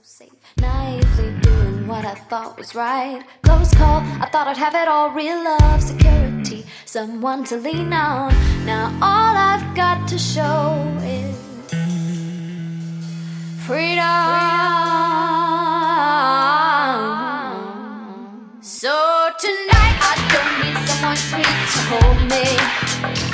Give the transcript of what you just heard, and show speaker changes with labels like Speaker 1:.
Speaker 1: safe. Naively doing what I thought was right. Close call, I thought I'd have it all. Real love, security, someone to lean on. Now all I've got to show is freedom. So tonight I don't need someone sweet to hold me.